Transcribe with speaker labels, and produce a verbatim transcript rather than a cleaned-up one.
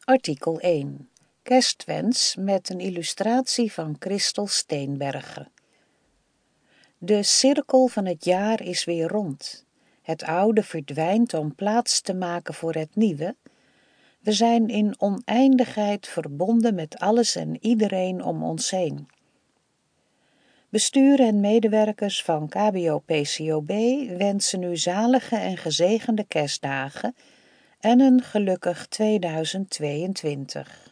Speaker 1: Artikel één. Kerstwens met een illustratie van Christel Steenbergen. De cirkel van het jaar is weer rond. Het oude verdwijnt om plaats te maken voor het nieuwe. We zijn in oneindigheid verbonden met alles en iedereen om ons heen. Bestuur en medewerkers van K B O P C O B wensen u zalige en gezegende kerstdagen en een gelukkig tweeduizend tweeëntwintig.